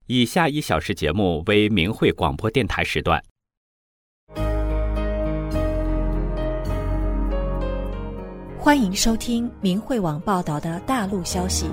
以下1小时节目为明慧广播电台时段。 欢迎收听明慧网报道的大陆消息。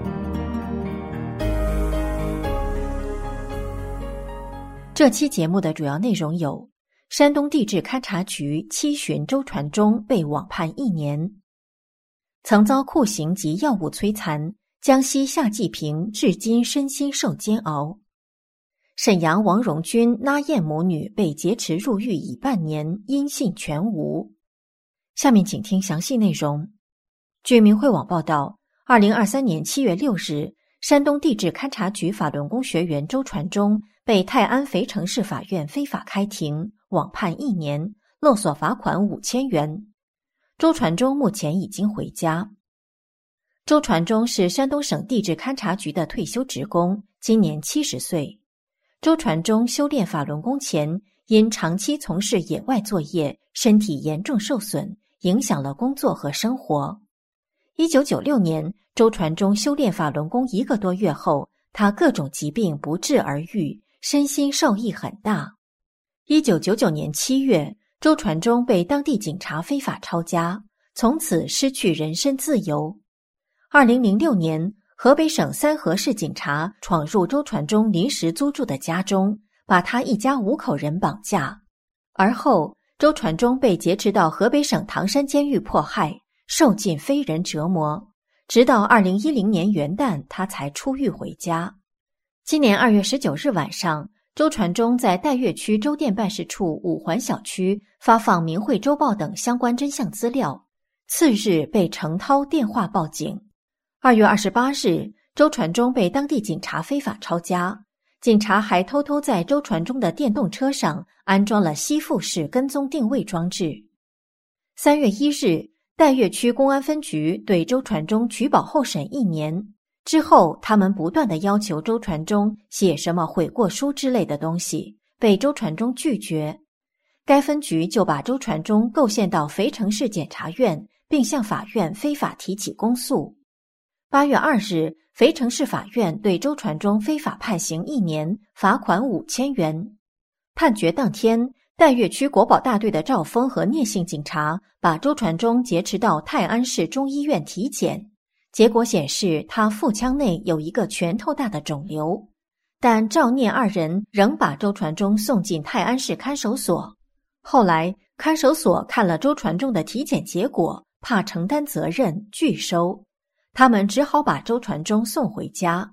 这期节目的主要内容有：山东地质勘察局期寻周传忠被网判1年；曾遭酷刑及药物摧残，江西夏继平至今身心受煎熬；沈阳王荣军、拉燕母女被劫持入狱已半年，音信全无。下面请听详细内容。据明慧网报道，2023年7月6日，山东地质勘察局法轮功学员周传忠被泰安肥城市法院非法开庭，网判1年，勒索罚款5000元。周传忠目前已经回家。周传忠是山东省地质勘察局的退休职工，今年70岁。周传忠修炼法轮功前，因长期从事野外作业，身体严重受损，影响了工作和生活。1996年，周传忠修炼法轮功1个多月后，他各种疾病不治而愈，身心受益很大。1999年7月，周传忠被当地警察非法抄家，从此失去人身自由。2006年，河北省三河市警察闯入周传忠临时租住的家中，把他一家5口人绑架。而后，周传忠被劫持到河北省唐山监狱迫害，受尽非人折磨，直到2010年元旦他才出狱回家。今年2月19日晚上，周传忠在岱岳区州店办事处5环小区发放明慧周报等相关真相资料，次日被程涛电话报警。2月28日，周传忠被当地警察非法抄家，警察还偷偷在周传忠的电动车上安装了西富式跟踪定位装置。3月1日，岱岳区公安分局对周传忠取保候审1年，之后他们不断地要求周传忠写什么悔过书之类的东西，被周传忠拒绝。该分局就把周传忠构陷到肥城市检察院，并向法院非法提起公诉。8月2日，肥城市法院对周传忠非法判刑1年，罚款5000元。判决当天，岱岳区国保大队的赵峰和聂姓警察把周传忠劫持到泰安市中医院体检，结果显示他腹腔内有一个拳头大的肿瘤，但赵聂2人仍把周传忠送进泰安市看守所。后来，看守所看了周传忠的体检结果，怕承担责任，拒收。他们只好把周传忠送回家。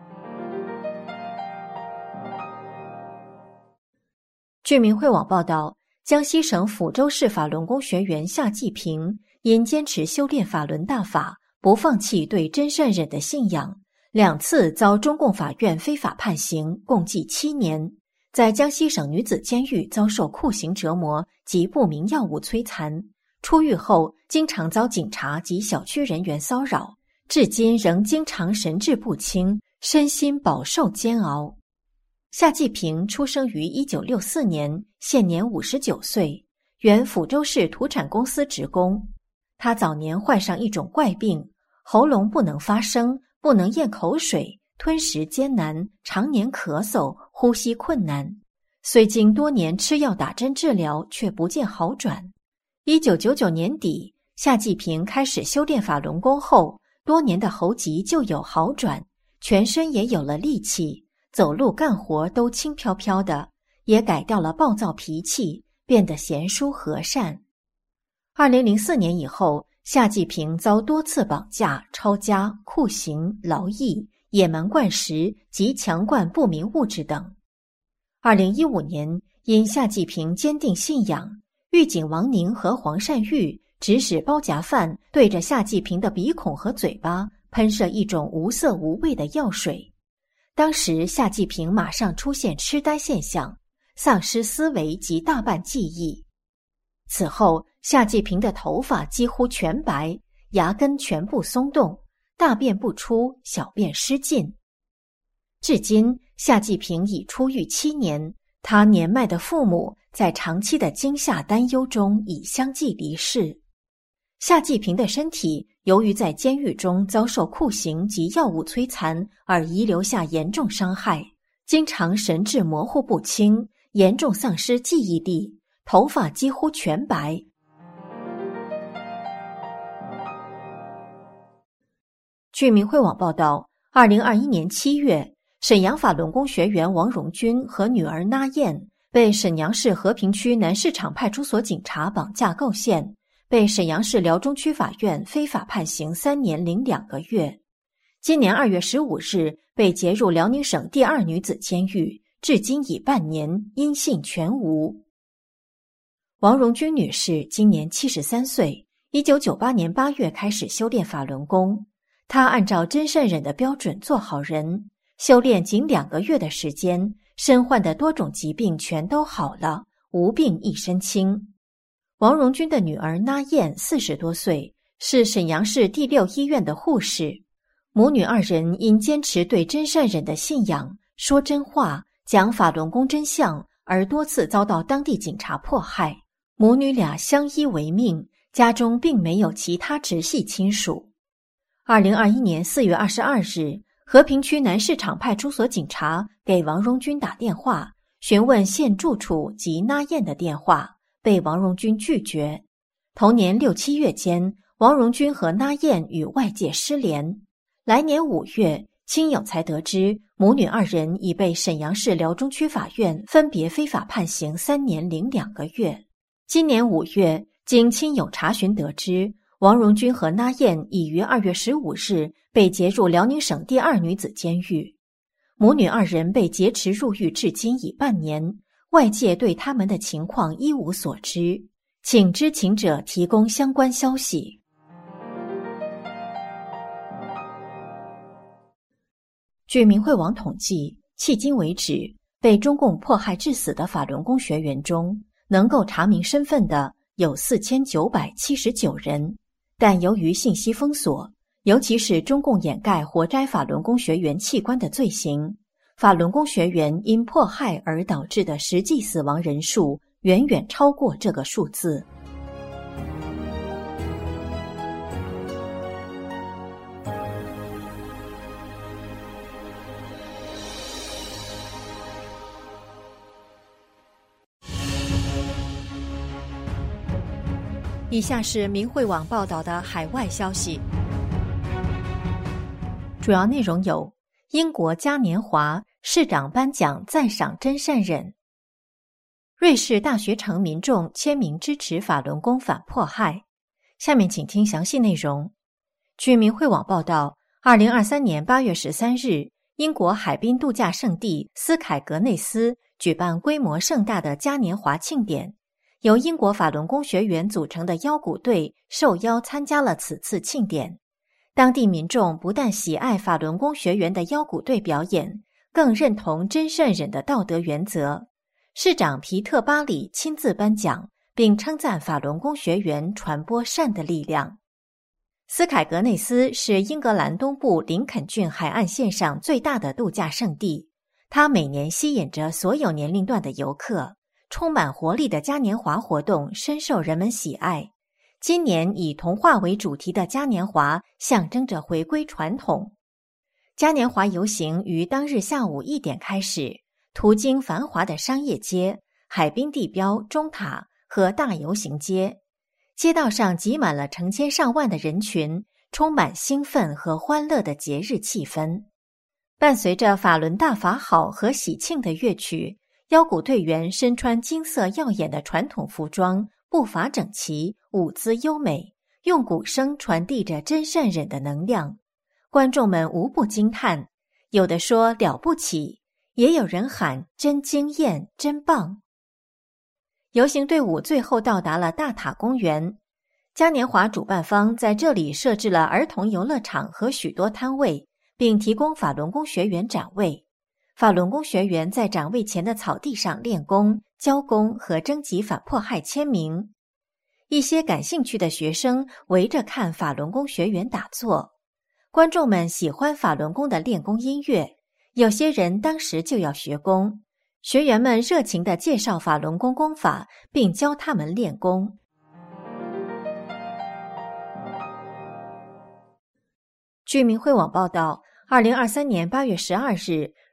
据明慧网报道，江西省抚州市法轮功学员夏继平因坚持修炼法轮大法，不放弃对真善忍的信仰，2次遭中共法院非法判刑，共计7年，在江西省女子监狱遭受酷刑折磨及不明药物摧残。出狱后，经常遭警察及小区人员骚扰，至今仍经常神志不清，身心饱受煎熬。夏继平出生于1964年，现年59岁，原抚州市土产公司职工。他早年患上一种怪病，喉咙不能发声，不能咽口水，吞食艰难，常年咳嗽，呼吸困难。虽经多年吃药打针治疗，却不见好转。1999年底，夏继平开始修炼法轮功后，多年的喉疾就有好转，全身也有了力气，走路干活都轻飘飘的，也改掉了暴躁脾气，变得贤淑和善。2004年以后，夏继平遭多次绑架、抄家、酷刑、劳役、野蛮灌食及强灌不明物质等。2015年，因夏继平坚定信仰，狱警王宁和黄善玉指使包夹犯对着夏继平的鼻孔和嘴巴喷射一种无色无味的药水。当时夏继平马上出现痴呆现象，丧失思维及大半记忆。此后，夏继平的头发几乎全白，牙根全部松动，大便不出，小便失禁。至今，夏继平已出狱7年，他年迈的父母在长期的惊吓担忧中已相继离世。夏继平的身体由于在监狱中遭受酷刑及药物摧残而遗留下严重伤害， 经常神志模糊不清，严重丧失记忆力，头发几乎全白。据明慧网报道，2021年7月，沈阳法轮功学员王荣军和女儿那燕被沈阳市和平区南市场派出所警察绑架构陷，被沈阳市辽中区法院非法判刑3年零2个月。今年2月15日被劫入辽宁省第2女子监狱，至今已半年，音信全无。王荣军女士今年73岁，1998年8月开始修炼法轮功。她按照真善忍的标准做好人，修炼仅2个月的时间，身患的多种疾病全都好了，无病一身轻。王荣军的女儿那燕40多岁，是沈阳市第6医院的护士。母女2人因坚持对真善忍的信仰，说真话，讲法轮功真相，而多次遭到当地警察迫害。母女俩相依为命，家中并没有其他直系亲属。2021年4月22日，和平区南市场派出所警察给王荣军打电话，询问现住处及那燕的电话，被王荣军拒绝。同年6、7月间，王荣军和那燕与外界失联。来年5月，亲友才得知母女2人已被沈阳市辽中区法院分别非法判刑3年零2个月。今年5月，经亲友查询得知，王荣军和那燕已于2月15日被劫入辽宁省第2女子监狱。母女2人被劫持入狱至今已半年，外界对他们的情况一无所知，请知情者提供相关消息。据明慧网统计，迄今为止，被中共迫害致死的法轮功学员中，能够查明身份的有4979人，但由于信息封锁，尤其是中共掩盖活摘法轮功学员器官的罪行，法轮功学员因迫害而导致的实际死亡人数远远超过这个数字。以下是明慧网报道的海外消息，主要内容有：英国嘉年华市长颁奖赞赏真善忍；瑞士大学城民众签名支持法轮功反迫害。下面请听详细内容。据明慧网报道，2023年8月13日，英国海滨度假胜地斯凯格内斯举办规模盛大的嘉年华庆典。由英国法轮功学员组成的腰鼓队受邀参加了此次庆典。当地民众不但喜爱法轮功学员的腰鼓队表演，更认同真善忍的道德原则。市长皮特·巴里亲自颁奖，并称赞法轮功学员传播善的力量。斯凯格内斯是英格兰东部林肯郡海岸线上最大的度假胜地，它每年吸引着所有年龄段的游客。充满活力的嘉年华活动深受人们喜爱。今年以童话为主题的嘉年华象征着回归传统。嘉年华游行于当日下午1点开始，途经繁华的商业街、海滨地标钟塔和大游行街。街道上挤满了成千上万的人群，充满兴奋和欢乐的节日气氛。伴随着法轮大法好和喜庆的乐曲，腰鼓队员身穿金色耀眼的传统服装，步伐整齐，舞姿优美，用鼓声传递着真善忍的能量。观众们无不惊叹，有的说了不起，也有人喊真惊艳，真棒。游行队伍最后到达了大塔公园。嘉年华主办方在这里设置了儿童游乐场和许多摊位，并提供法轮功学员展位。法轮功学员在展位前的草地上练功、教功和征集反迫害签名。一些感兴趣的学生围着看法轮功学员打坐。观众们喜欢法轮功的练功音乐，有些人当时就要学功。学员们热情地介绍法轮功功法，并教他们练功。据明慧网报道，2023年8月12日，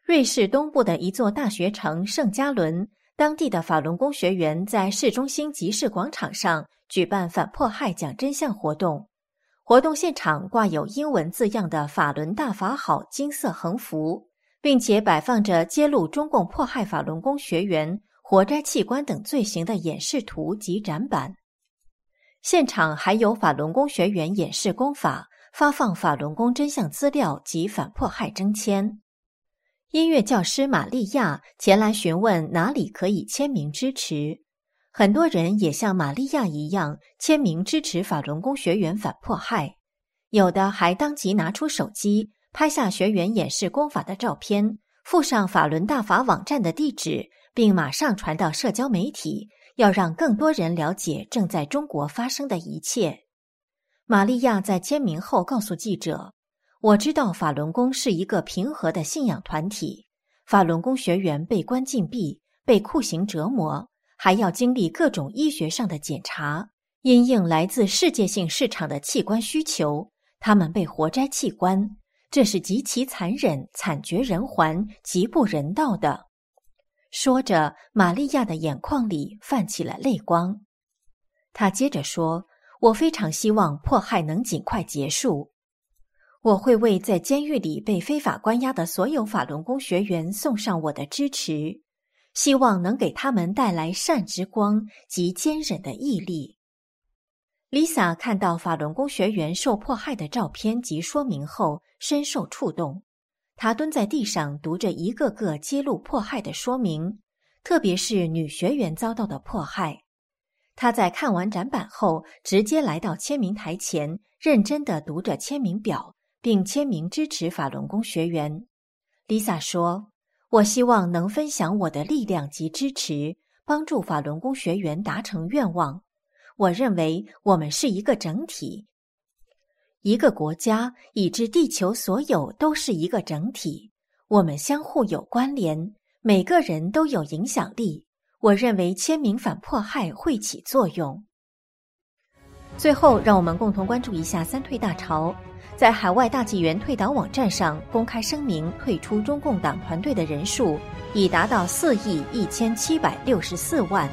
瑞士东部的一座大学城圣加伦，当地的法轮功学员在市中心集市广场上举办反迫害讲真相活动。活动现场挂有英文字样的法轮大法好金色横幅，并且摆放着揭露中共迫害法轮功学员活摘器官等罪行的演示图及展板。现场还有法轮功学员演示功法，发放法轮功真相资料及反迫害征签。音乐教师玛利亚前来询问哪里可以签名支持，很多人也像玛利亚一样签名支持法轮功学员反迫害，有的还当即拿出手机拍下学员演示功法的照片，附上法轮大法网站的地址，并马上传到社交媒体，要让更多人了解正在中国发生的一切。玛利亚在签名后告诉记者，我知道法轮功是一个平和的信仰团体，法轮功学员被关禁闭，被酷刑折磨，还要经历各种医学上的检查，因应来自世界性市场的器官需求，他们被活摘器官，这是极其残忍、惨绝人寰、极不人道的。说着，玛利亚的眼眶里泛起了泪光。她接着说，我非常希望迫害能尽快结束。我会为在监狱里被非法关押的所有法轮功学员送上我的支持，希望能给他们带来善之光及坚忍的毅力。Lisa 看到法轮功学员受迫害的照片及说明后，深受触动。她蹲在地上读着一个个揭露迫害的说明，特别是女学员遭到的迫害。她在看完展板后，直接来到签名台前，认真地读着签名表，并签名支持法轮功学员。Lisa 说，我希望能分享我的力量及支持，帮助法轮功学员达成愿望。我认为我们是一个整体，一个国家以至地球所有都是一个整体，我们相互有关联，每个人都有影响力。我认为签名反迫害会起作用。最后，让我们共同关注一下三退大潮。在海外大纪元退党网站上公开声明退出中共党团队的人数已达到4.1764亿。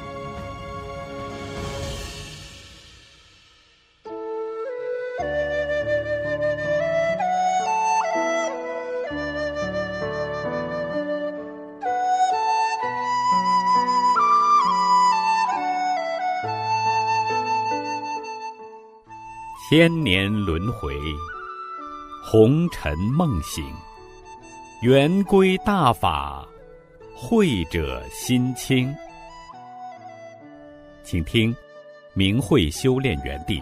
千年轮回，红尘梦醒，圆规大法，慧者心清。请听明慧修炼园地。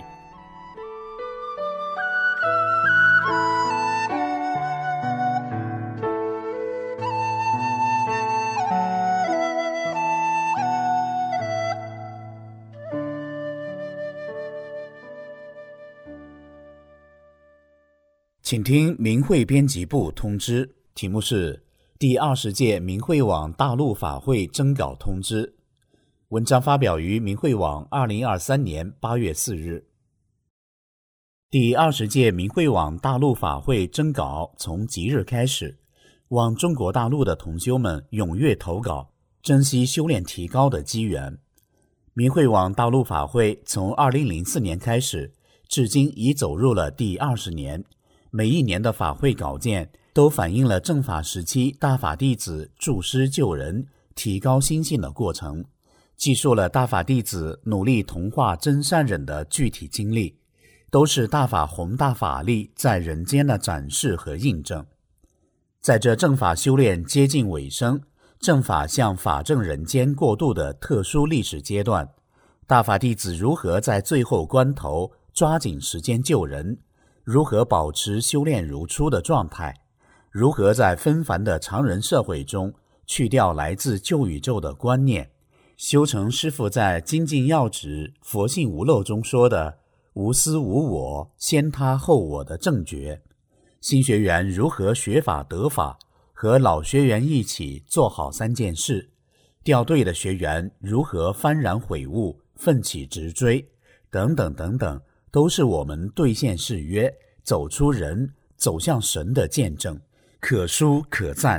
请听明慧编辑部通知，题目是第20届明慧网大陆法会征稿通知。文章发表于明慧网2023年8月4日。第20届明慧网大陆法会征稿从即日开始，望中国大陆的同修们踊跃投稿，珍惜修炼提高的机缘。明慧网大陆法会从2004年开始，至今已走入了第20年。每一年的法会稿件都反映了正法时期大法弟子助师救人、提高心性的过程，记述了大法弟子努力同化真善忍的具体经历，都是大法宏大法力在人间的展示和印证。在这正法修炼接近尾声，正法向法正人间过渡的特殊历史阶段，大法弟子如何在最后关头抓紧时间救人，如何保持修炼如初的状态，如何在纷繁的常人社会中去掉来自旧宇宙的观念，修成师父在精进要旨佛性无漏中说的无私无我，先他后我的正觉。新学员如何学法得法，和老学员一起做好3件事，掉队的学员如何幡然悔悟，奋起直追，等等等等，都是我们兑现誓约，走出人，走向神的见证，可书可赞。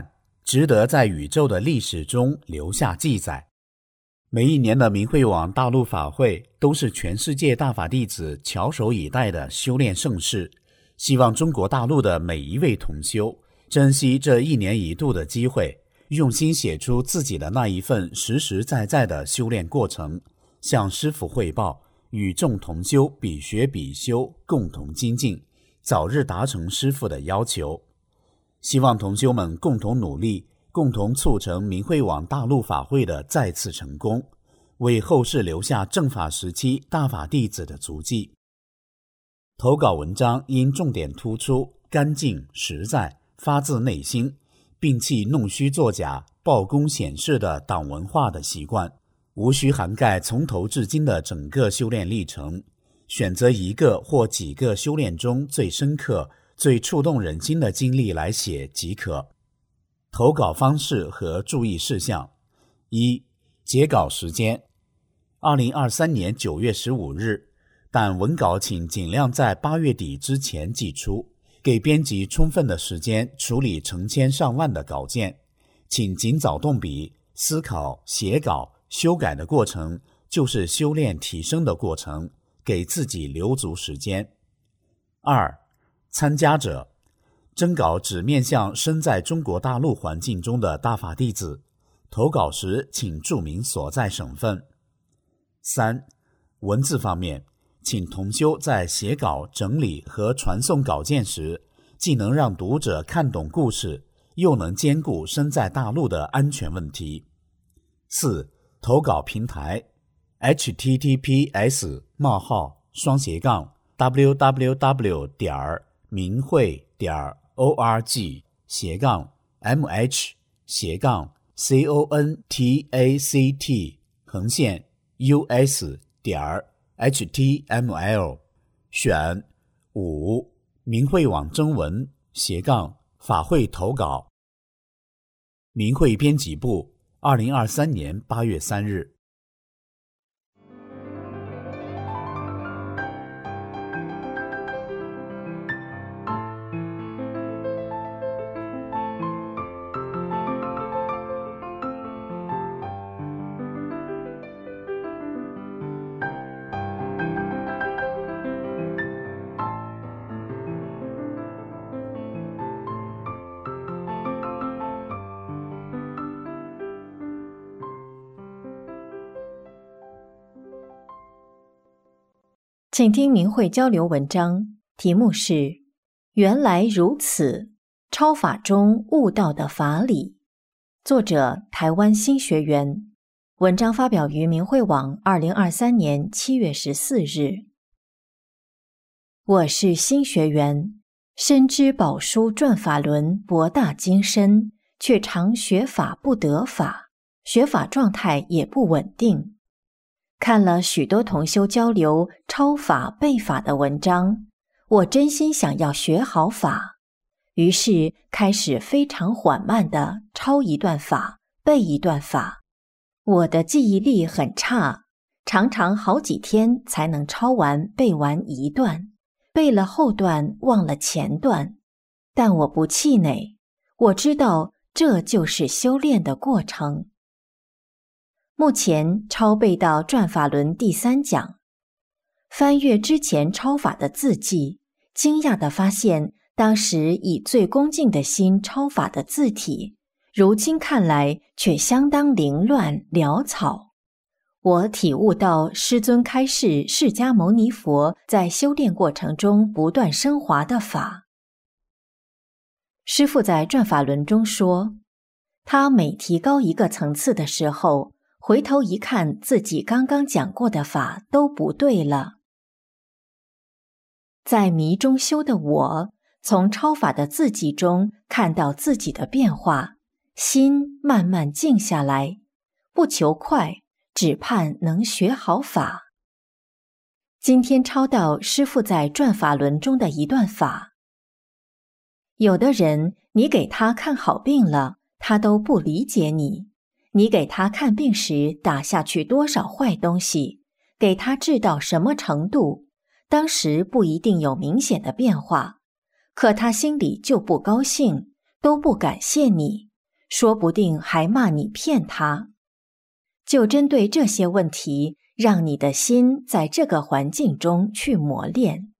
值得在宇宙的历史中留下记载。每一年的明慧网大陆法会都是全世界大法弟子翘首以待的修炼盛事，希望中国大陆的每一位同修珍惜这一年一度的机会，用心写出自己的那一份实实在在的修炼过程，向师父汇报，与众同修比学比修，共同精进，早日达成师父的要求。希望同修们共同努力，共同促成明慧网大陆法会的再次成功，为后世留下正法时期大法弟子的足迹。投稿文章应重点突出干净实在，发自内心，摒弃弄虚作假、报功显示的党文化的习惯，无需涵盖从头至今的整个修炼历程，选择一个或几个修炼中最深刻、最触动人心的经历来写即可。投稿方式和注意事项：一、截稿时间2023年9月15日，但文稿请尽量在8月底之前寄出，给编辑充分的时间处理成千上万的稿件，请尽早动笔，思考、写稿、修改的过程就是修炼提升的过程，给自己留足时间。二、参加者征稿只面向身在中国大陆环境中的大法弟子，投稿时请注明所在省份。三、文字方面，请同修在写稿、整理和传送稿件时，既能让读者看懂故事，又能兼顾身在大陆的安全问题。四、投稿平台 https://mh-contact-us.html 选5明慧网征文法会投稿。明慧编辑部2023年8月3日。 请听明慧交流文章，题目是原来如此，超法中悟道的法理，作者台湾新学员，文章发表于明慧网2023年7月14日。我是新学员，深知宝书转法轮博大精深，却常学法不得法，学法状态也不稳定。看了许多同修交流超法背法的文章，我真心想要学好法，于是开始非常缓慢地抄一段法，背一段法。我的记忆力很差，常常好几天才能抄完背完一段，背了后段忘了前段。但我不气馁，我知道这就是修炼的过程。目前抄背到转法轮第3讲，翻阅之前抄法的字迹，惊讶地发现当时以最恭敬的心抄法的字体，如今看来却相当凌乱潦草。我体悟到师尊开示释迦牟尼佛在修炼过程中不断升华的法。师父在转法轮中说，他每提高一个层次的时候，回头一看自己刚刚讲过的法都不对了。在迷中修的我，从抄法的字迹中看到自己的变化，心慢慢静下来，不求快，只盼能学好法。今天抄到师父在转法轮中的一段法。有的人，你给他看好病了，他都不理解你。你给他看病时打下去多少坏东西，给他治到什么程度，当时不一定有明显的变化，可他心里就不高兴，都不感谢你， 说不定还骂你骗他。就针对这些问题，让你的心在这个环境中去磨练。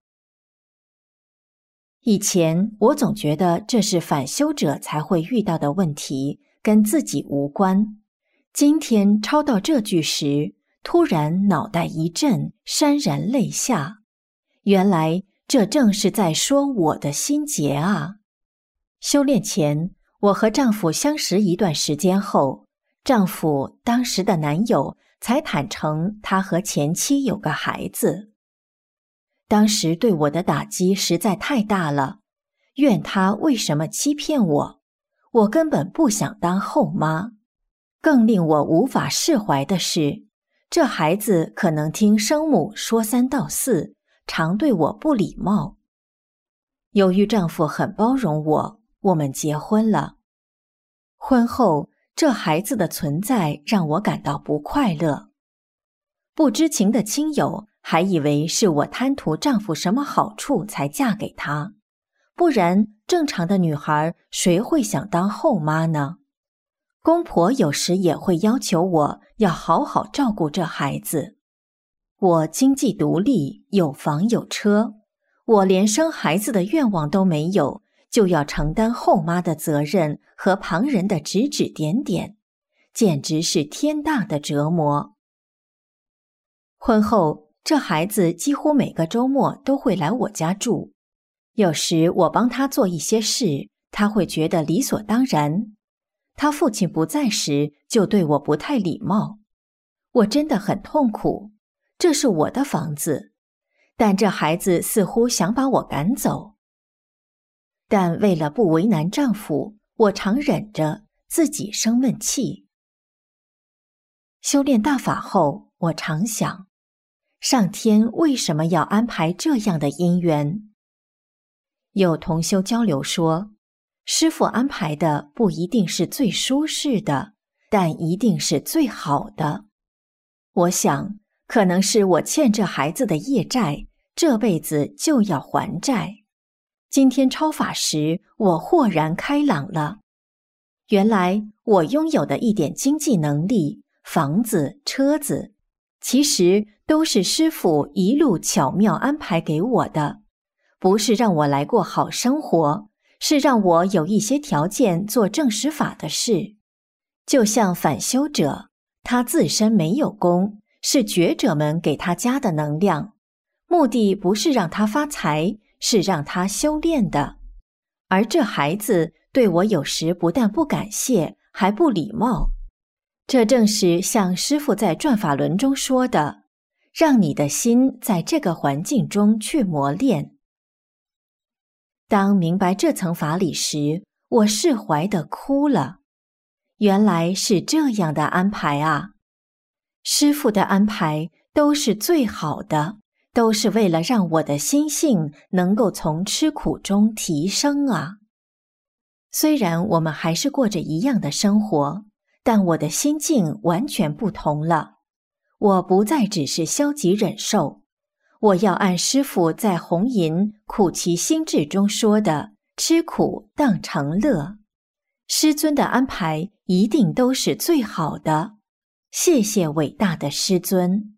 以前我总觉得这是返修者才会遇到的问题，跟自己无关。今天抄到这句时，突然脑袋一震，潸然泪下。原来这正是在说我的心结啊！修炼前，我和丈夫相识一段时间后，丈夫当时的男友才坦诚他和前妻有个孩子。当时对我的打击实在太大了，怨他为什么欺骗我，我根本不想当后妈。更令我无法释怀的是，这孩子可能听生母说三道四，常对我不礼貌。由于丈夫很包容我，我们结婚了。婚后，这孩子的存在让我感到不快乐。不知情的亲友还以为是我贪图丈夫什么好处才嫁给他，不然正常的女孩谁会想当后妈呢？公婆有时也会要求我要好好照顾这孩子。我经济独立，有房有车，我连生孩子的愿望都没有，就要承担后妈的责任和旁人的指指点点，简直是天大的折磨。婚后，这孩子几乎每个周末都会来我家住，有时我帮他做一些事，他会觉得理所当然。他父亲不在时，就对我不太礼貌。我真的很痛苦，这是我的房子，但这孩子似乎想把我赶走。但为了不为难丈夫，我常忍着，自己生闷气。修炼大法后，我常想，上天为什么要安排这样的因缘？有同修交流说，师父安排的不一定是最舒适的，但一定是最好的。我想，可能是我欠这孩子的业债，这辈子就要还债。今天超法时，我豁然开朗了。原来我拥有的一点经济能力，房子、车子，其实都是师父一路巧妙安排给我的，不是让我来过好生活，是让我有一些条件做正实法的事。就像返修者，他自身没有功，是觉者们给他加的能量，目的不是让他发财，是让他修炼的。而这孩子对我有时不但不感谢，还不礼貌。这正是像师父在转法轮中说的，让你的心在这个环境中去磨练。当明白这层法理时，我释怀地哭了。原来是这样的安排啊！师父的安排都是最好的，都是为了让我的心性能够从吃苦中提升啊！虽然我们还是过着一样的生活，但我的心境完全不同了。我不再只是消极忍受，我要按师父在红银苦其心志中说的，吃苦当成乐。师尊的安排一定都是最好的。谢谢伟大的师尊。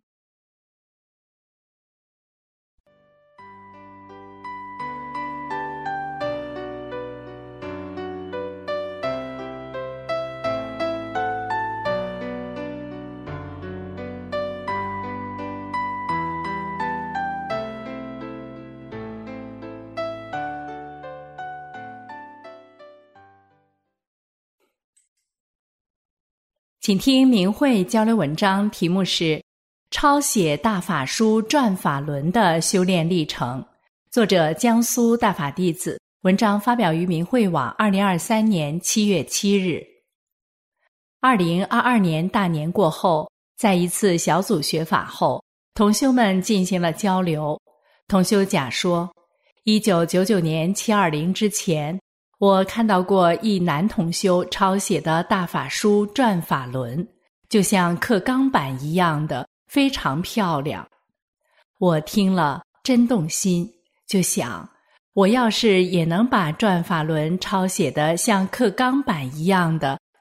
请听明慧交流文章，题目是抄写大法书转法轮的修炼历程，作者江苏大法弟子，文章发表于明慧网2023年7月7日。2022年大年过后，在一次小组学法后，同修们进行了交流。同修甲说，1999年720之前，我看到过一男同修抄写的大法书转法轮，就像刻钢板一样的，非常漂亮。我听了真动心，就想，我要是也能把转法轮抄写的像刻钢板一样的，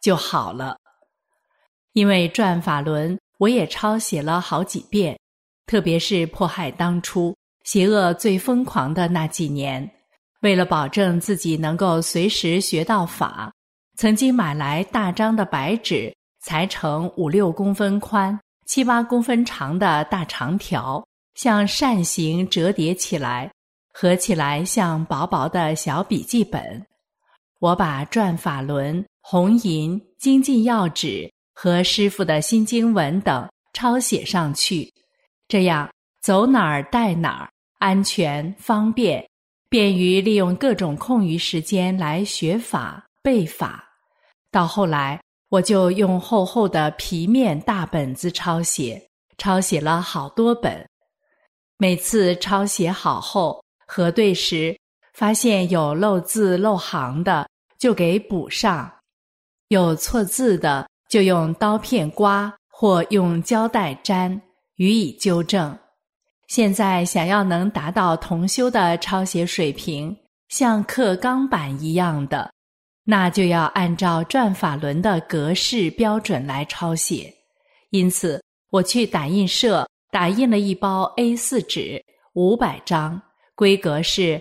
就好了。因为转法轮，我也抄写了好几遍，特别是迫害当初邪恶最疯狂的那几年，为了保证自己能够随时学到法，曾经买来大张的白纸，裁成5-6公分宽、7-8公分长的大长条，像扇形折叠起来，合起来像薄薄的小笔记本。我把转法轮、红银、精进要旨和师父的心经文等抄写上去，这样走哪儿带哪儿，安全方便，便于利用各种空余时间来学法背法。到后来我就用厚厚的皮面大本子抄写了好多本。每次抄写好后核对时，发现有漏字漏行的就给补上，有错字的就用刀片刮或用胶带粘予以纠正。现在想要能达到同修的抄写水平，像刻钢板一样的，那就要按照转法轮的格式标准来抄写。因此我去打印社打印了一包 A4 纸500张，规格是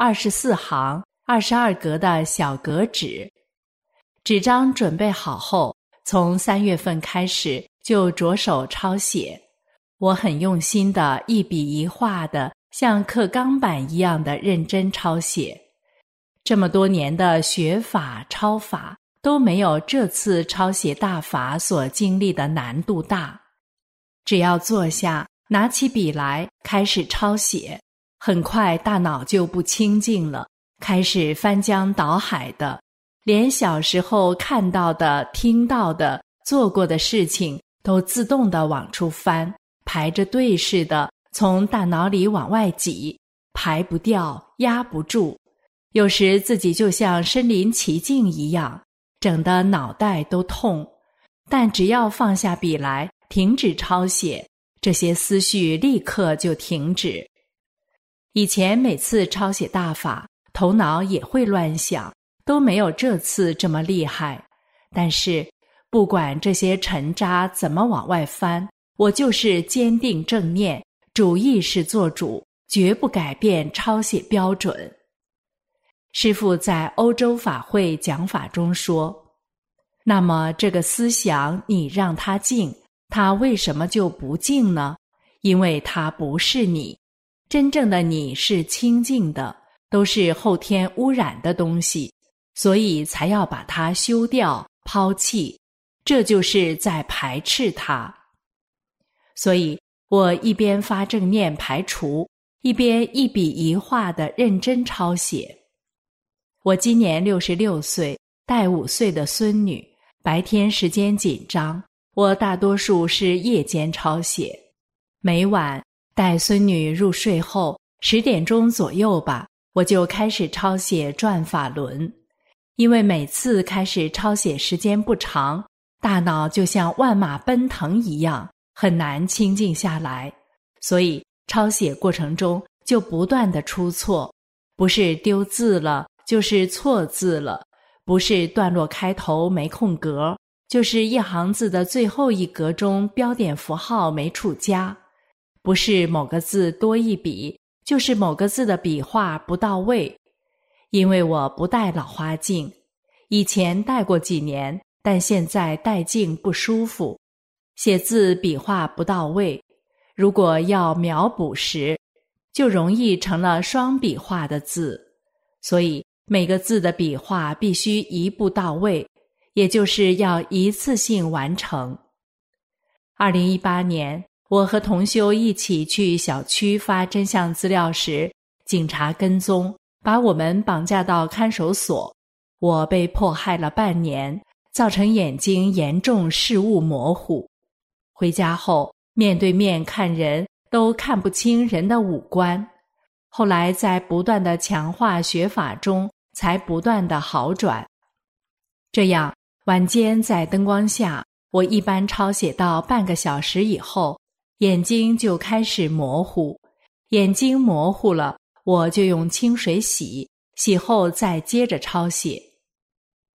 24行22格的小格纸。纸张准备好后，从3月份开始就着手抄写。我很用心的一笔一画的，像刻钢板一样的认真抄写。这么多年的学法抄法都没有这次抄写大法所经历的难度大。只要坐下，拿起笔来开始抄写，很快大脑就不清静了，开始翻江倒海的，连小时候看到的、听到的、做过的事情都自动地往出翻，排着队似的从大脑里往外挤，排不掉，压不住。有时自己就像身临其境一样，整得脑袋都痛。但只要放下笔来，停止抄写，这些思绪立刻就停止。以前每次抄写大法，头脑也会乱想，都没有这次这么厉害。但是不管这些尘渣怎么往外翻，我就是坚定正念，主意识做主，绝不改变抄写标准。师父在欧洲法会讲法中说，那么这个思想你让它静，它为什么就不静呢？因为它不是你，真正的你是清净的，都是后天污染的东西，所以才要把它修掉、抛弃，这就是在排斥它。所以我一边发正念排除，一边一笔一画地认真抄写。我今年66岁，带5岁的孙女，白天时间紧张，我大多数是夜间抄写。每晚带孙女入睡后10点钟左右吧，我就开始抄写转法轮。因为每次开始抄写时间不长，大脑就像万马奔腾一样，很难清静下来，所以抄写过程中就不断地出错，不是丢字了，就是错字了，不是段落开头没空格，就是一行字的最后一格中标点符号没处加，不是某个字多一笔，就是某个字的笔画不到位。因为我不戴老花镜，以前戴过几年，但现在戴镜不舒服，写字笔画不到位，如果要描补时，就容易成了双笔画的字，所以每个字的笔画必须一步到位，也就是要一次性完成。2018年，我和同修一起去小区发真相资料时，警察跟踪，把我们绑架到看守所。我被迫害了半年，造成眼睛严重视物模糊。回家后，面对面看人都看不清人的五官。后来在不断的强化学法中，才不断的好转。这样，晚间在灯光下，我一般抄写到半个小时以后，眼睛就开始模糊。眼睛模糊了，我就用清水洗，洗后再接着抄写。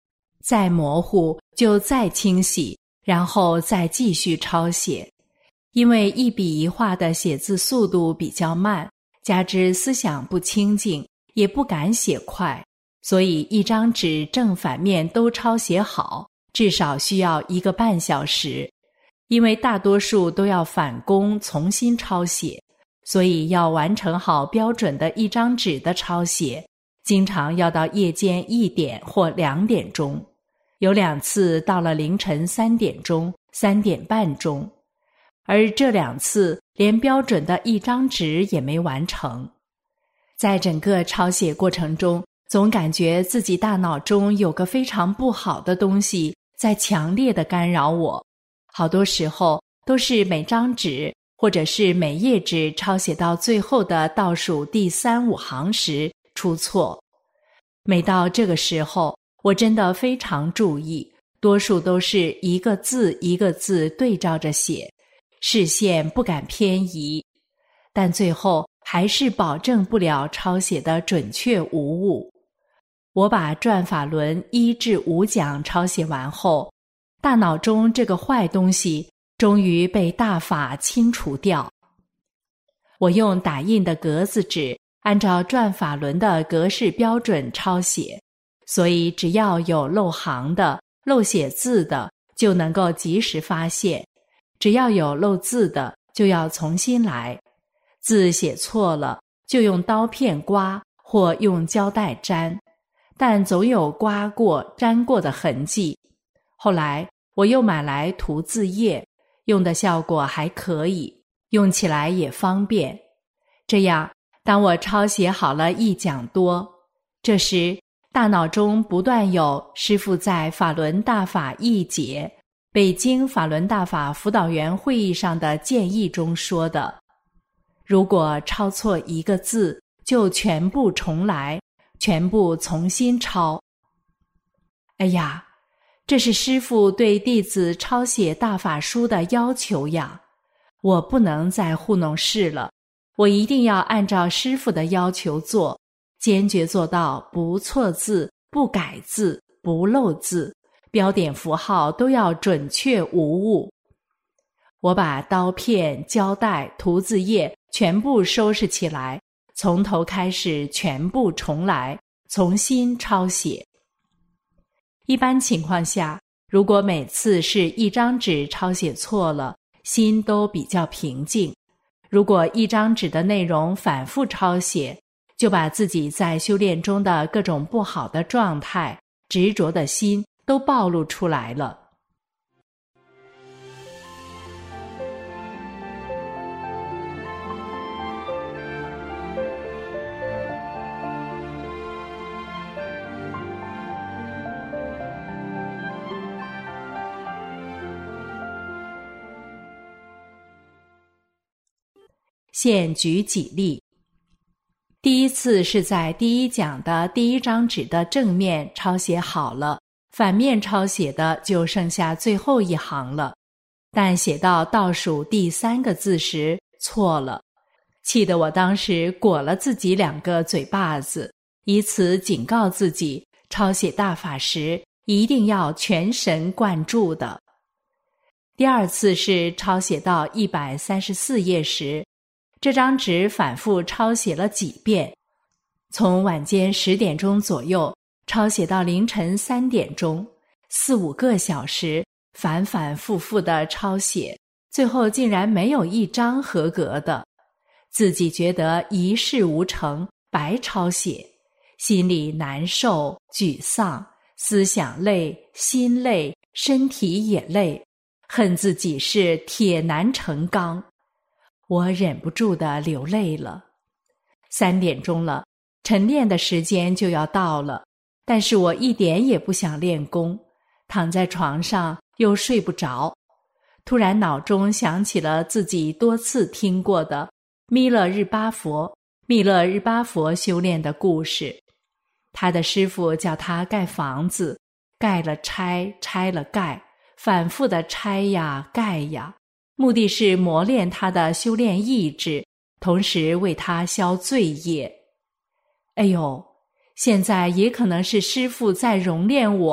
再模糊就再清洗，然后再继续抄写。因为一笔一画的写字速度比较慢，加之思想不清净，也不敢写快，所以一张纸正反面都抄写好，至少需要1个半小时。因为大多数都要返工重新抄写，所以要完成好标准的一张纸的抄写，经常要到夜间1点或2点钟，有2次到了凌晨3点钟、3点半钟，而这2次连标准的一张纸也没完成。在整个抄写过程中，总感觉自己大脑中有个非常不好的东西在强烈地干扰我，好多时候都是每张纸或者是每页纸抄写到最后的倒数第3、5行时出错。每到这个时候，我真的非常注意，多数都是一个字一个字对照着写，视线不敢偏移，但最后还是保证不了抄写的准确无误。我把转法轮1至5讲抄写完后，大脑中这个坏东西终于被大法清除掉。我用打印的格子纸按照转法轮的格式标准抄写，所以只要有漏行的、漏写字的，就能够及时发现；只要有漏字的，就要重新来。字写错了，就用刀片刮或用胶带粘，但总有刮过、粘过的痕迹。后来我又买来涂字液，用的效果还可以，用起来也方便。这样，当我抄写好了1讲多，这时大脑中不断有师父在法轮大法译解北京法轮大法辅导员会议上的建议中说的，如果抄错1个字，就全部重来，全部重新抄。哎呀，这是师父对弟子抄写大法书的要求呀！我不能再糊弄事了，我一定要按照师父的要求做，坚决做到不错字、不改字、不漏字，标点符号都要准确无误。我把刀片、胶带、涂字液全部收拾起来，从头开始全部重来，重新抄写。一般情况下，如果每次是1张纸抄写错了，心都比较平静；如果1张纸的内容反复抄写，就把自己在修炼中的各种不好的状态、执着的心都暴露出来了。现举几例。第一次是在第1讲的第1张纸的正面抄写好了，反面抄写的就剩下最后1行了，但写到倒数第3个字时错了，气得我当时裹了自己2个嘴巴子，以此警告自己抄写大法时一定要全神贯注的。第2次是抄写到134页时，这张纸反复抄写了几遍，从晚间10点钟左右抄写到凌晨3点钟，4、5个小时，反反复复的抄写，最后竟然没有1张合格的，自己觉得一事无成，白抄写，心里难受、沮丧，思想累，心累，身体也累，恨自己是铁难成钢。我忍不住地流泪了。3点钟了，晨练的时间就要到了，但是我一点也不想练功，躺在床上又睡不着。突然脑中想起了自己多次听过的弥勒日巴佛修炼的故事。他的师父叫他盖房子，盖了拆，拆了盖，反复的拆呀盖呀，目的是磨练他的修炼意志，同时为他消罪业。哎呦，现在也可能是师父在熔炼我，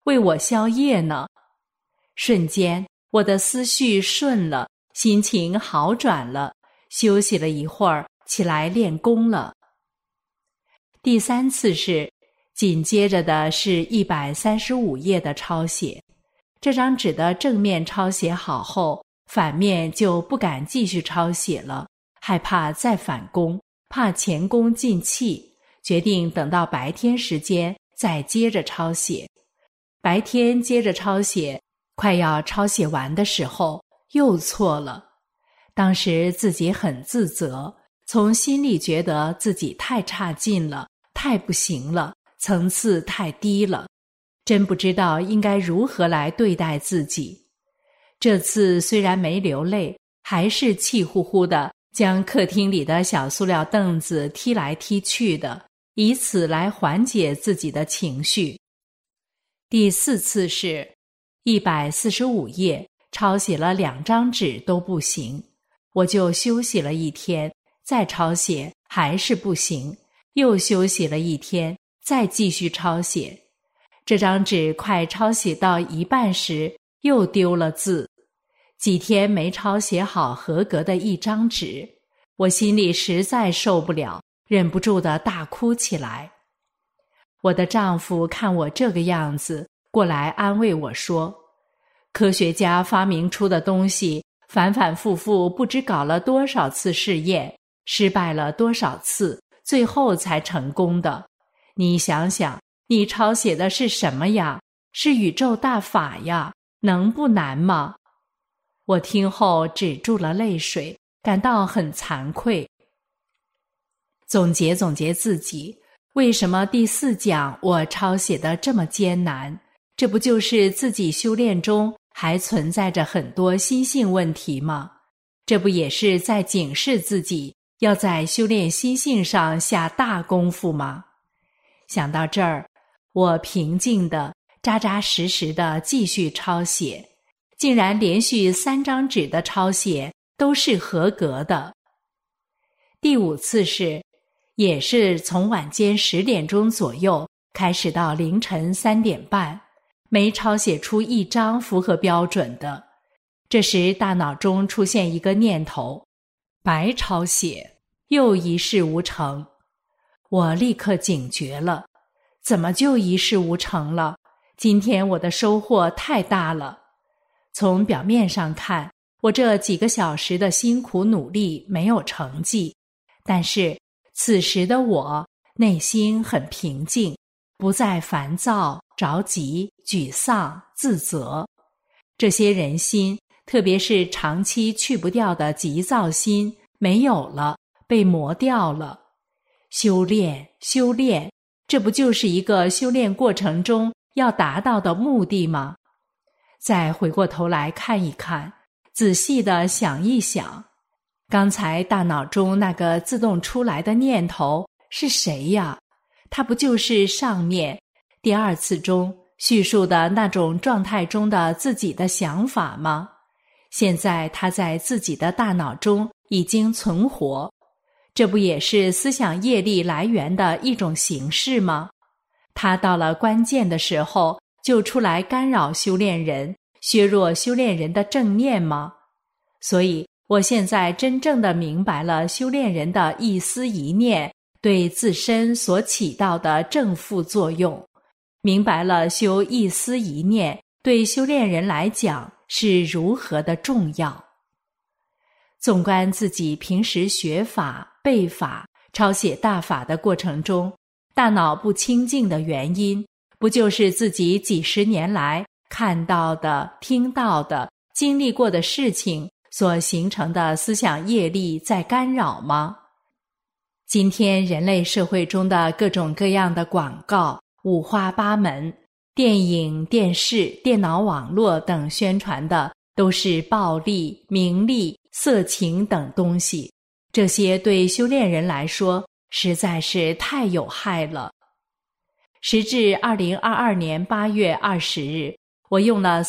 为我消业呢。瞬间，我的思绪顺了，心情好转了，休息了一会儿，起来练功了。第3次是紧接着的是135页的抄写。这张纸的正面抄写好后，反面就不敢继续抄写了，害怕再返工，怕前功尽弃，决定等到白天时间再接着抄写。白天接着抄写，快要抄写完的时候又错了。当时自己很自责，从心里觉得自己太差劲了，太不行了，层次太低了，真不知道应该如何来对待自己。这次虽然没流泪，还是气呼呼的将客厅里的小塑料凳子踢来踢去的，以此来缓解自己的情绪。第4次是145页，抄写了2张纸都不行，我就休息了1天，再抄写还是不行，又休息了1天，再继续抄写。这张纸快抄写到一半时，又丢了字。几天没抄写好合格的1张纸，我心里实在受不了，忍不住地大哭起来。我的丈夫看我这个样子，过来安慰我说，科学家发明出的东西，反反复复不知搞了多少次试验，失败了多少次，最后才成功的。你想想，你抄写的是什么呀？是宇宙大法呀，能不难吗？我听后止住了泪水，感到很惭愧。总结自己，为什么第4讲我抄写的这么艰难？这不就是自己修炼中还存在着很多心性问题吗？这不也是在警示自己要在修炼心性上下大功夫吗？想到这儿，我平静地扎扎实实地继续抄写，竟然连续3张纸的抄写都是合格的。第5次是，也是从晚间10点钟左右开始到凌晨3点半，没抄写出1张符合标准的。这时大脑中出现一个念头，白抄写，又一事无成。我立刻警觉了，怎么就一事无成了？今天我的收获太大了。从表面上看，我这几个小时的辛苦努力没有成绩，但是此时的我内心很平静，不再烦躁、着急、沮丧、自责。这些人心，特别是长期去不掉的急躁心，没有了，被磨掉了。修炼，这不就是一个修炼过程中要达到的目的吗？再回过头来看一看，仔细地想一想，刚才大脑中那个自动出来的念头是谁呀？它不就是上面第2次中叙述的那种状态中的自己的想法吗？现在它在自己的大脑中已经存活，这不也是思想业力来源的一种形式吗？它到了关键的时候就出来干扰修炼人，削弱修炼人的正念吗？所以我现在真正的明白了修炼人的一思一念对自身所起到的正负作用，明白了修一思一念对修炼人来讲是如何的重要。纵观自己平时学法、背法、抄写大法的过程中，大脑不清净的原因，不就是自己几十年来看到的、听到的、经历过的事情所形成的思想业力在干扰吗？今天人类社会中的各种各样的广告五花八门，电影、电视、电脑网络等宣传的都是暴力、名利、色情等东西，这些对修炼人来说实在是太有害了。时至2022年8月20日，我用了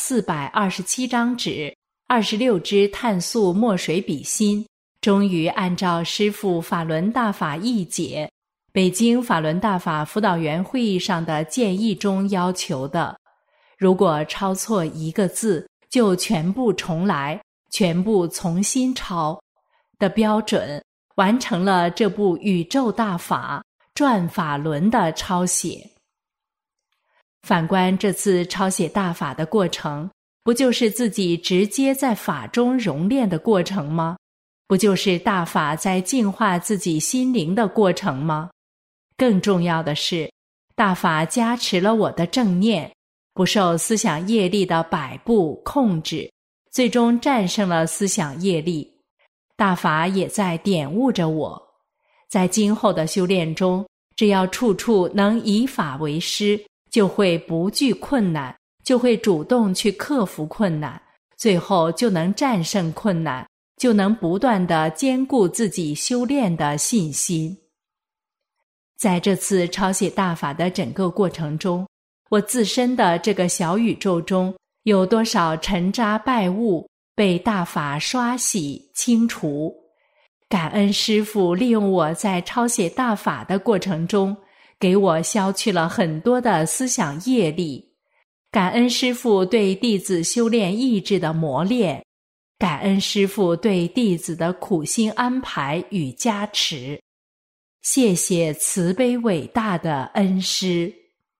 427张纸，26支碳素墨水笔芯，终于按照师父法轮大法译解北京法轮大法辅导员会议上的建议中要求的， 如果抄错一个字，就全部重来，全部重新抄的标准，完成了这部宇宙大法转法轮的抄写。反观这次抄写大法的过程，不就是自己直接在法中熔炼的过程吗？不就是大法在净化自己心灵的过程吗？更重要的是，大法加持了我的正念，不受思想业力的摆布控制，最终战胜了思想业力。大法也在点悟着我，在今后的修炼中，只要处处能以法为师，就会不惧困难，就会主动去克服困难，最后就能战胜困难，就能不断地坚固自己修炼的信心。在这次抄写大法的整个过程中，我自身的这个小宇宙中有多少尘渣败物被大法刷洗清除。感恩师父利用我在抄写大法的过程中，给我消去了很多的思想业力。感恩师父对弟子修炼意志的磨练，感恩师父对弟子的苦心安排与加持。谢谢慈悲伟大的恩师。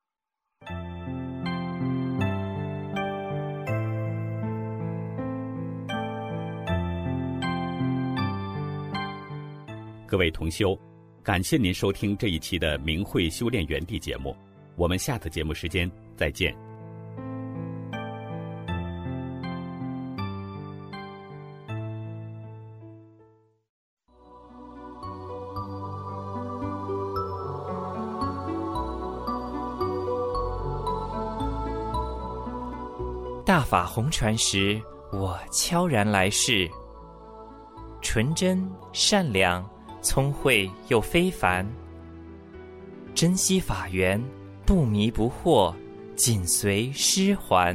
各位同修，感谢您收听这一期的明慧修炼园地节目，我们下次节目时间再见。 大法红传时，我悄然来世，纯真善良，聪慧又非凡，珍惜法缘，不迷不惑，紧随师还。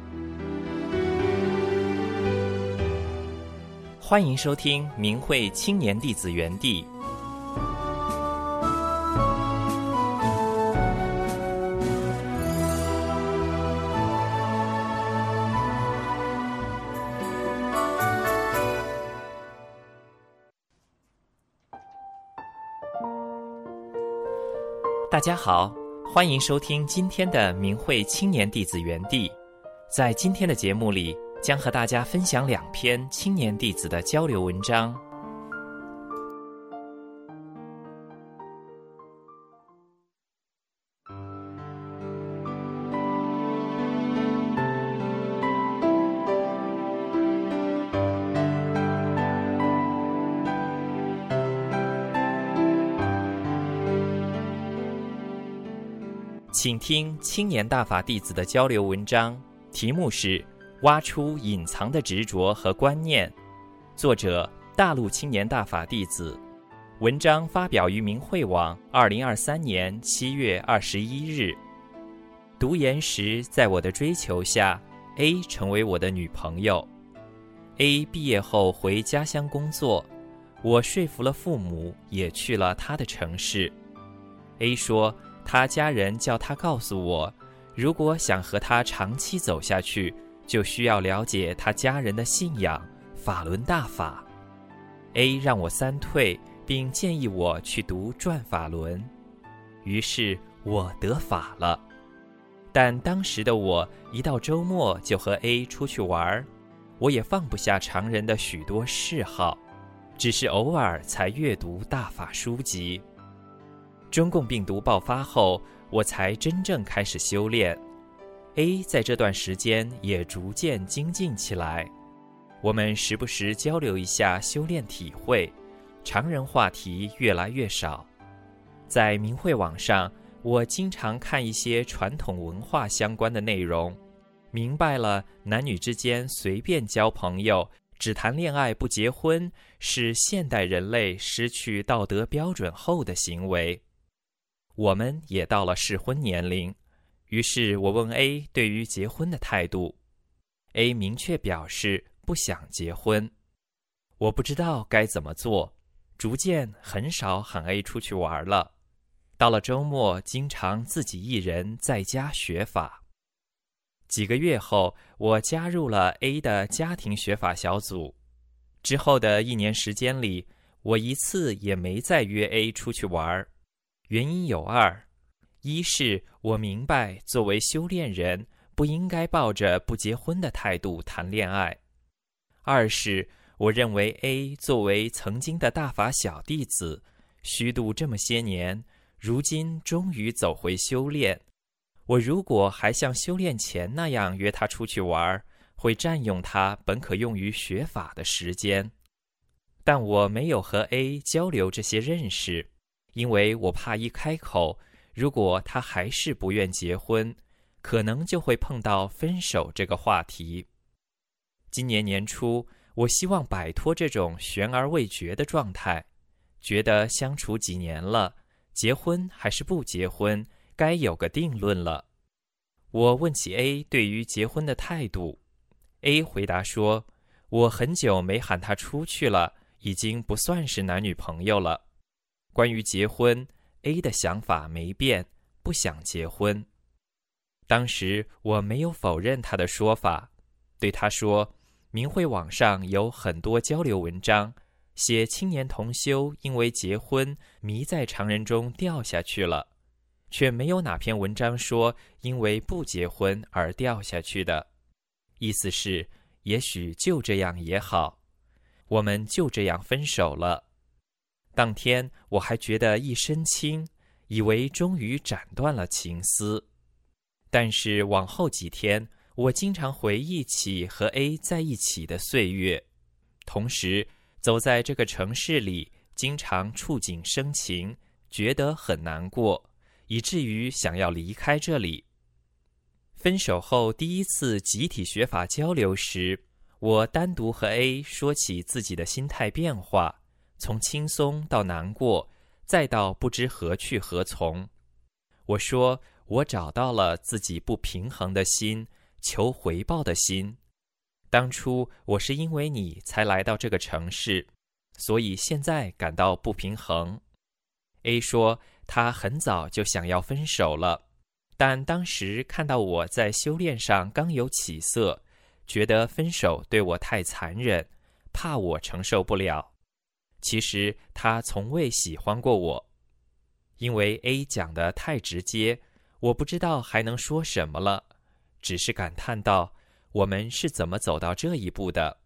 欢迎收听明慧青年弟子园地。大家好，欢迎收听今天的明慧青年弟子园地。在今天的节目里，将和大家分享2篇青年弟子的交流文章。请听青年大法弟子的交流文章，题目是挖出隐藏的执着和观念，作者大陆青年大法弟子。文章发表于明慧网2023年7月21日。读研时，在我的追求下， A 成为我的女朋友。 A 毕业后回家乡工作，我说服了父母，也去了他的城市。 A 说他家人叫他告诉我，如果想和他长期走下去，就需要了解他家人的信仰法轮大法。 A 让我3退，并建议我去读转法轮，于是我得法了。但当时的我一到周末就和 A 出去玩，我也放不下常人的许多嗜好，只是偶尔才阅读大法书籍。中共病毒爆发后，我才真正开始修炼。 A 在这段时间也逐渐精进起来，我们时不时交流一下修炼体会，常人话题越来越少。在明慧网上，我经常看一些传统文化相关的内容，明白了男女之间随便交朋友，只谈恋爱不结婚，是现代人类失去道德标准后的行为。我们也到了适婚年龄，于是我问 A 对于结婚的态度。 A 明确表示不想结婚。我不知道该怎么做，逐渐很少喊 A 出去玩了。到了周末，经常自己一人在家学法。 几个月后，我加入了 A 的家庭学法小组。之后的1年时间里，我一次也没再约 A 出去玩。原因有2：一是我明白作为修炼人不应该抱着不结婚的态度谈恋爱；二是我认为 A 作为曾经的大法小弟子，虚度这么些年，如今终于走回修炼。我如果还像修炼前那样约他出去玩，会占用他本可用于学法的时间。但我没有和 A 交流这些认识，因为我怕一开口，如果他还是不愿结婚，可能就会碰到分手这个话题。今年年初，我希望摆脱这种悬而未决的状态，觉得相处几年了，结婚还是不结婚，该有个定论了。我问起 A 对于结婚的态度， A 回答说，我很久没喊他出去了，已经不算是男女朋友了。关于结婚， A 的想法没变，不想结婚。当时我没有否认他的说法，对他说，明慧网上有很多交流文章，写青年同修因为结婚迷在常人中掉下去了，却没有哪篇文章说因为不结婚而掉下去的。意思是，也许就这样也好，我们就这样分手了。当天我还觉得一身轻，以为终于斩断了情丝。但是往后几天，我经常回忆起和 A 在一起的岁月，同时走在这个城市里，经常触景生情，觉得很难过，以至于想要离开这里。分手后第一次集体学法交流时，我单独和 A 说起自己的心态变化，从轻松到难过，再到不知何去何从。我说，我找到了自己不平衡的心，求回报的心。当初我是因为你才来到这个城市，所以现在感到不平衡。A 说，他很早就想要分手了，但当时看到我在修炼上刚有起色，觉得分手对我太残忍，怕我承受不了。其实他从未喜欢过我。因为 A 讲得太直接，我不知道还能说什么了，只是感叹道，我们是怎么走到这一步的？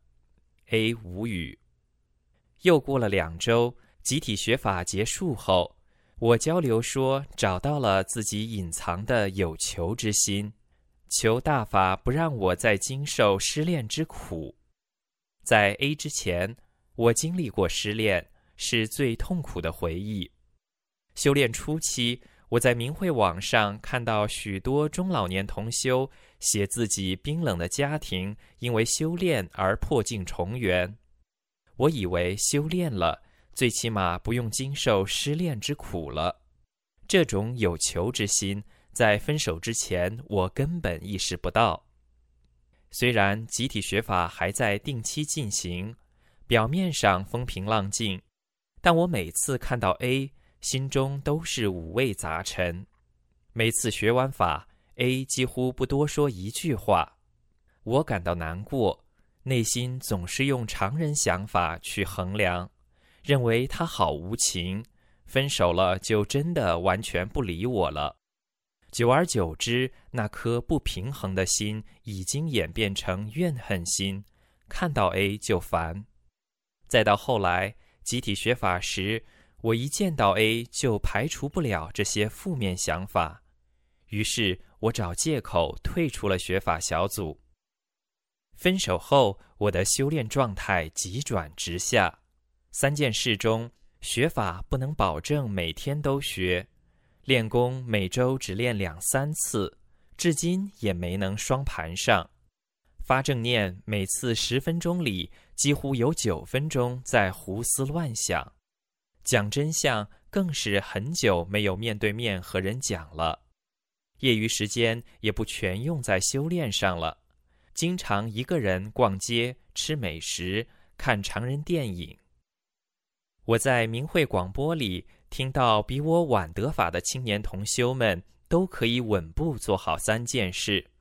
A 无语。又过了2周，集体学法结束后，我交流说找到了自己隐藏的有求之心，求大法不让我再经受失恋之苦。在 A 之前，我经历过失恋，是最痛苦的回忆。修炼初期，我在明慧网上看到许多中老年同修写自己冰冷的家庭因为修炼而破镜重圆。我以为修炼了，最起码不用经受失恋之苦了。这种有求之心，在分手之前我根本意识不到。虽然集体学法还在定期进行，表面上风平浪静，但我每次看到 A，心中都是五味杂陈。每次学完法， A 几乎不多说一句话。我感到难过，内心总是用常人想法去衡量，认为他好无情，分手了就真的完全不理我了。久而久之，那颗不平衡的心已经演变成怨恨心，看到 A 就烦。再到后来集体学法时，我一见到 A 就排除不了这些负面想法，于是我找借口退出了学法小组。分手后，我的修炼状态急转直下。3件事中，学法不能保证每天都学，练功每周只练2-3次，至今也没能双盘上。发正念每次10分钟里，几乎有9分钟在胡思乱想。讲真相更是很久没有面对面和人讲了，业余时间也不全用在修炼上了，经常一个人逛街、吃美食、看常人电影。我在明慧广播里听到比我晚得法的青年同修们都可以稳步做好3件事，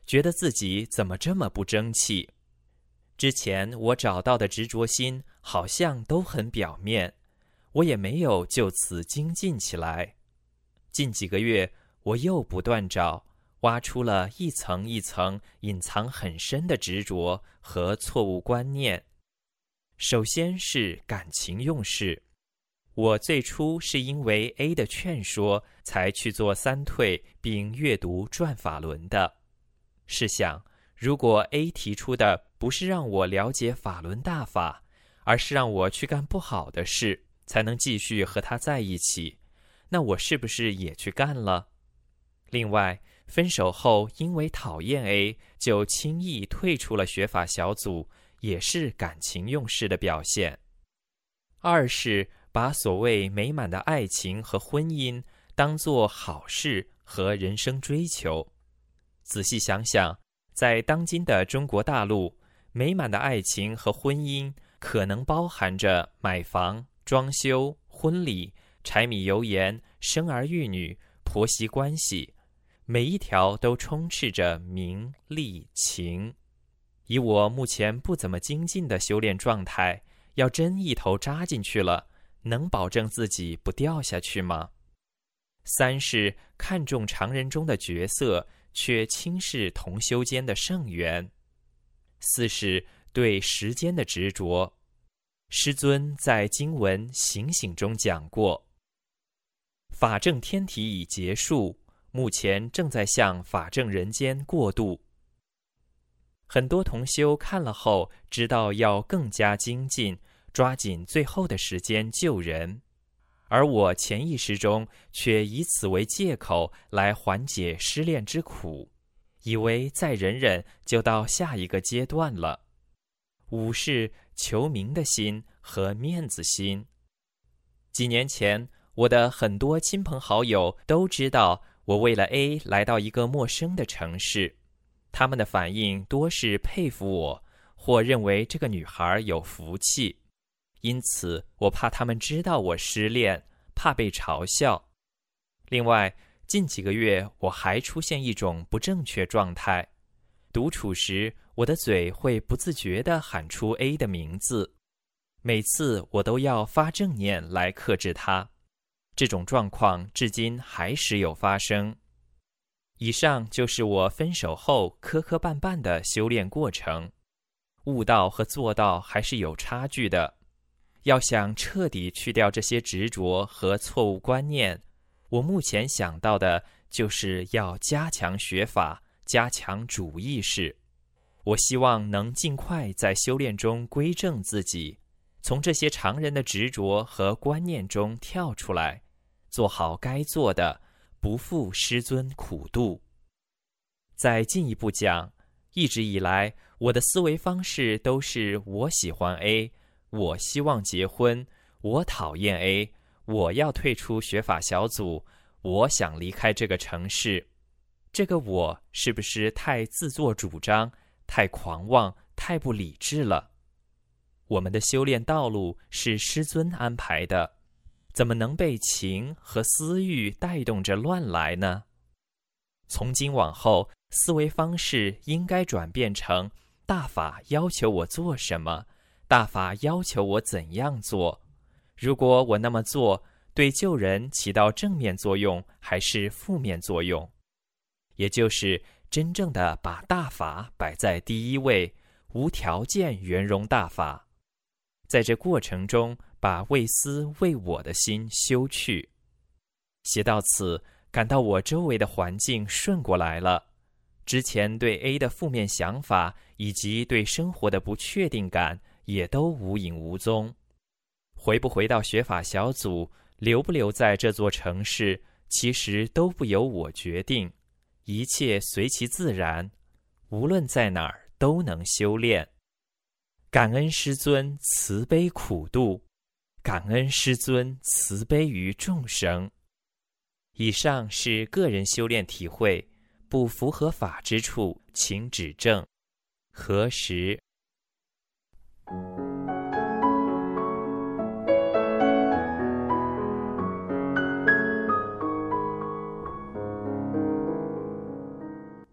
觉得自己怎么这么不争气。之前我找到的执着心好像都很表面，我也没有就此精进起来。近几个月，我又不断找，挖出了一层一层隐藏很深的执着和错误观念。首先是感情用事，我最初是因为 A 的劝说才去做三退并阅读转法轮的。试想，如果 A 提出的不是让我了解法轮大法，而是让我去干不好的事才能继续和他在一起，那我是不是也去干了？另外，分手后因为讨厌 A 就轻易退出了学法小组，也是感情用事的表现。二是把所谓美满的爱情和婚姻当作好事和人生追求。仔细想想，在当今的中国大陆，美满的爱情和婚姻可能包含着买房、装修、婚礼、柴米油盐、生儿育女、婆媳关系，每一条都充斥着名利情。以我目前不怎么精进的修炼状态，要真一头扎进去了，能保证自己不掉下去吗？三是看重常人中的角色，却轻视同修间的圣缘。四是对时间的执着。师尊在经文《醒醒》中讲过，法正天体已结束，目前正在向法正人间过渡。很多同修看了后知道要更加精进，抓紧最后的时间救人，而我潜意识中却以此为借口来缓解失恋之苦，以为再忍忍就到下一个阶段了。五是求名的心和面子心。几年前，我的很多亲朋好友都知道我为了 A 来到一个陌生的城市，他们的反应多是佩服我，或认为这个女孩有福气。因此，我怕他们知道我失恋，怕被嘲笑。另外，近几个月我还出现一种不正确状态，独处时我的嘴会不自觉地喊出 A 的名字，每次我都要发正念来克制它。这种状况至今还时有发生。以上就是我分手后磕磕绊绊的修炼过程，悟道和做到还是有差距的。要想彻底去掉这些执着和错误观念，我目前想到的就是要加强学法，加强主意识。我希望能尽快在修炼中归正自己，从这些常人的执着和观念中跳出来，做好该做的，不负师尊苦度。再进一步讲，一直以来我的思维方式都是我喜欢 A， 我希望结婚，我讨厌 A， 我要退出学法小组，我想离开这个城市。这个我是不是太自作主张，太狂妄，太不理智了？我们的修炼道路是师尊安排的，怎么能被情和私欲带动着乱来呢？从今往后，思维方式应该转变成大法要求我做什么，大法要求我怎样做。如果我那么做，对救人起到正面作用还是负面作用？也就是真正的把大法摆在第一位，无条件圆融大法。在这过程中，把为私为我的心修去。写到此，感到我周围的环境顺过来了，之前对 A 的负面想法以及对生活的不确定感也都无影无踪。回不回到学法小组，留不留在这座城市，其实都不由我决定，一切随其自然，无论在哪儿都能修炼。感恩师尊慈悲苦度，感恩师尊慈悲于众生。以上是个人修炼体会，不符合法之处，请指正。何时？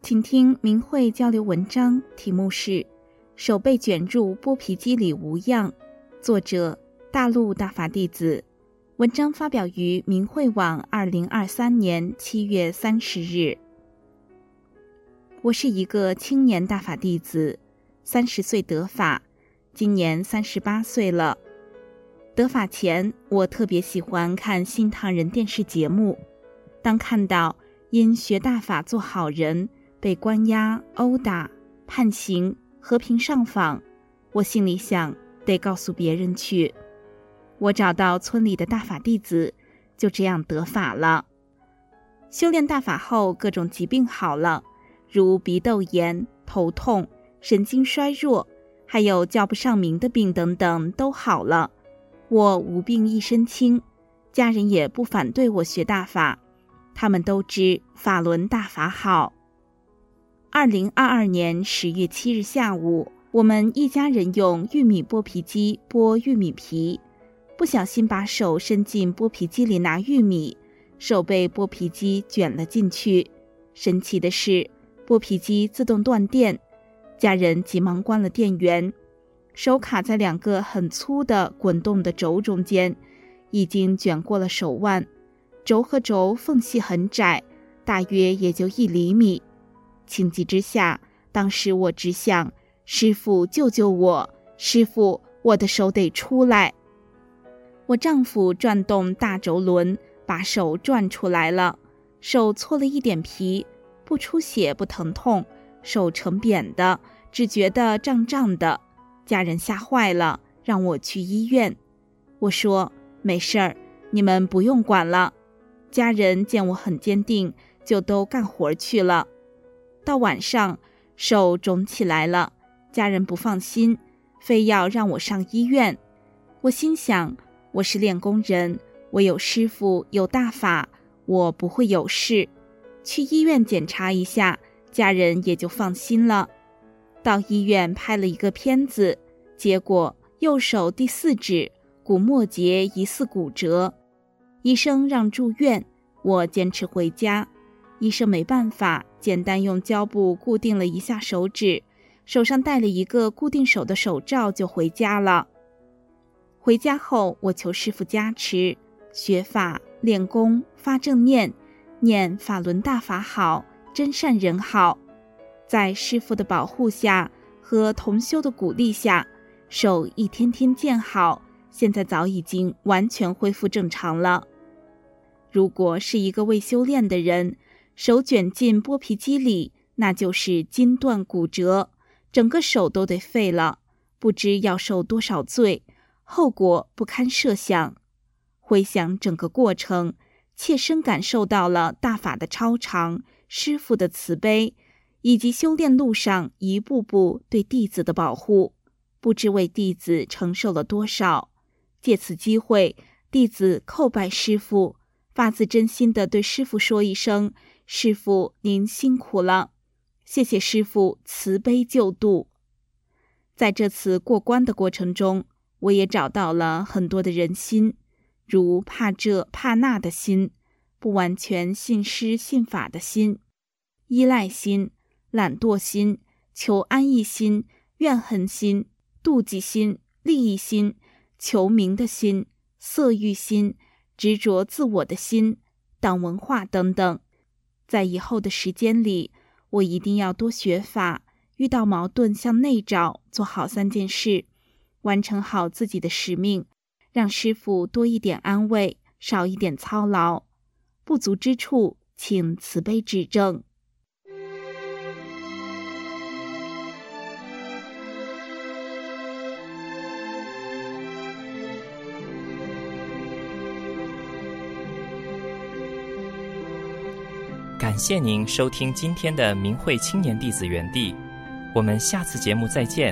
请听明慧交流文章，题目是手被卷入剥皮机里无恙，作者大陆大法弟子。文章发表于明慧网2023年7月30日。我是一个青年大法弟子，30岁得法，今年38岁了。得法前，我特别喜欢看新唐人电视节目。当看到因学大法做好人被关押、殴打、判刑、和平上访，我心里想，得告诉别人去。我找到村里的大法弟子，就这样得法了。修炼大法后，各种疾病好了，如鼻窦炎、头痛、神经衰弱，还有叫不上名的病等等都好了。我无病一身轻，家人也不反对我学大法，他们都知法轮大法好。2022年10月7日下午，我们一家人用玉米剥皮机剥玉米皮，不小心把手伸进剥皮机里拿玉米，手被剥皮机卷了进去。神奇的是，剥皮机自动断电，家人急忙关了电源，手卡在2个很粗的滚动的轴中间，已经卷过了手腕，轴和轴缝隙很窄，大约也就1厘米。情急之下，当时我只想，师父救救我，师父，我的手得出来。我丈夫转动大轴轮，把手转出来了，手搓了一点皮，不出血不疼痛，手成扁的，只觉得胀胀的。家人吓坏了，让我去医院。我说没事儿，你们不用管了。家人见我很坚定，就都干活去了。到晚上，手肿起来了，家人不放心，非要让我上医院。我心想，我是练功人，我有师父有大法，我不会有事。去医院检查一下，家人也就放心了。到医院拍了一个片子，结果右手第4指骨末节疑似骨折，医生让住院，我坚持回家。医生没办法，简单用胶布固定了一下手指，手上戴了一个固定手的手罩就回家了。回家后，我求师父加持，学法、练功、发正念，念法轮大法好，真善人好。在师父的保护下和同修的鼓励下，手一天天见好，现在早已经完全恢复正常了。如果是一个未修炼的人，手卷进剥皮机里，那就是筋断骨折，整个手都得废了，不知要受多少罪，后果不堪设想。回想整个过程，切身感受到了大法的超常，师父的慈悲，以及修炼路上一步步对弟子的保护，不知为弟子承受了多少。借此机会，弟子叩拜师父，发自真心地对师父说一声，师父您辛苦了，谢谢师父慈悲救度。在这次过关的过程中，我也找到了很多的人心，如怕这怕那的心，不完全信师信法的心，依赖心、懒惰心、求安逸心、怨恨心、妒忌心、利益心、求名的心、色欲心、执着自我的心、党文化等等。在以后的时间里，我一定要多学法，遇到矛盾向内找，做好3件事，完成好自己的使命，让师父多一点安慰，少一点操劳。不足之处，请慈悲指正。 感谢您收听今天的明慧青年弟子园地，我们下次节目再见。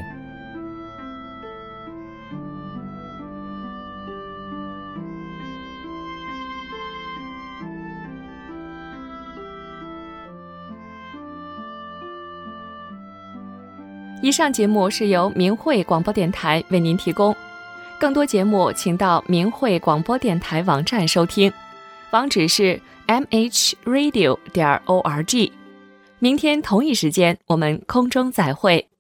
以上节目是由明慧广播电台为您提供，更多节目请到明慧广播电台网站收听，网址是mhradio.org。 明天同一时间我们空中再会。